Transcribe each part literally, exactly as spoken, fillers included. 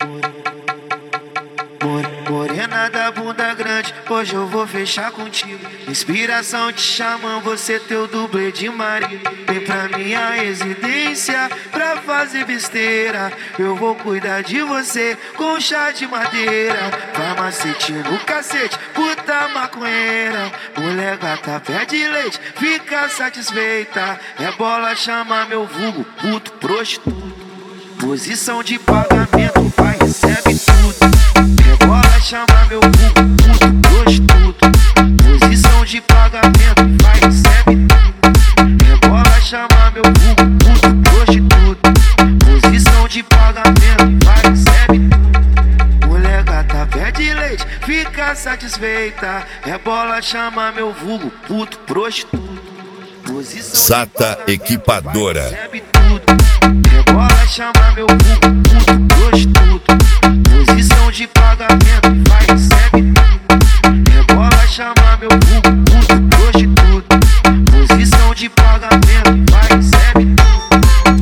Morena da bunda grande, hoje eu vou fechar contigo. Inspiração te chamam, você teu dublê de marido. Vem pra minha residência pra fazer besteira. Eu vou cuidar de você com chá de madeira. Farmacete no cacete, puta maconheira. Mulher gata pede leite, fica satisfeita. É bola, chama meu vulgo, puto prostituto. Posição de pagamento, vai, recebe tudo. Rebola, chama meu vulgo, puto prostituto. Posição de pagamento, vai, recebe tudo. Rebola, chama meu vulgo, puto prostituto. Posição de pagamento, vai, recebe tudo. Mulher gata pede leite, fica satisfeita. Rebola, chama meu vulgo, puto prostituto. Posição Sata Equipadora. Vai, recebe tudo. Rebola, chama meu vulgo, puto prostituto. Posição de pagamento, vai, recebe tudo. Rebola, chama meu vulgo, puto prostituto. Posição de pagamento, vai, recebe tudo.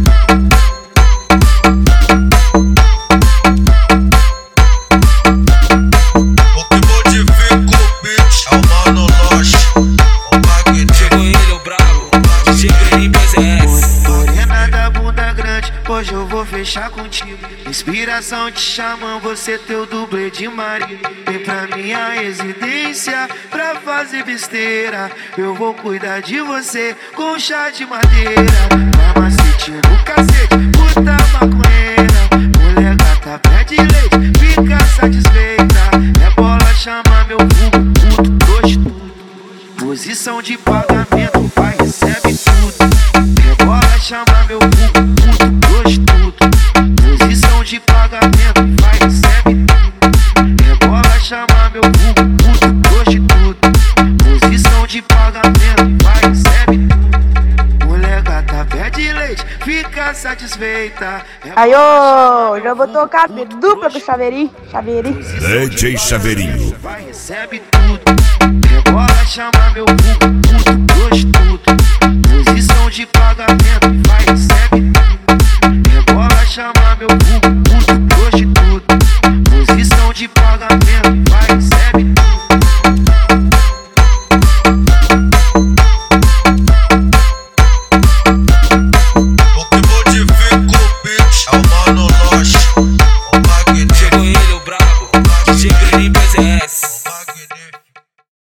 O que modifica o beat é o Mano Loche. O Magneto. Chegou ele, o brabo, chega em P Z S. Morena da bunda grande, hoje eu vou fechar contigo. Inspiração te chamam, você teu dublê de marido. Vem pra minha residência pra fazer besteira. Eu vou cuidar de você com chá de madeira. Farmacete no cacete, puta maconheira. Mulher gata pede leite, fica satisfeita. É bola, chama meu vulgo, puto prostituto. Posição de pagamento, vai, recebe tudo. Rebola, chama meu vulgo, puto prostituto. Posição de pagamento, vai, recebe tudo. Rebola, chama meu vulgo, puto prostituto. Posição de pagamento, vai, recebe tudo. Mulher gata pede leite, fica satisfeita. Aí, ô, já vou tocar dupla pro Chaveirinho, Chaveirinho. D J Chaveirinho. Vai, recebe tudo. Rebola, chama meu vulgo, puto prostituto. Posição de pagamento.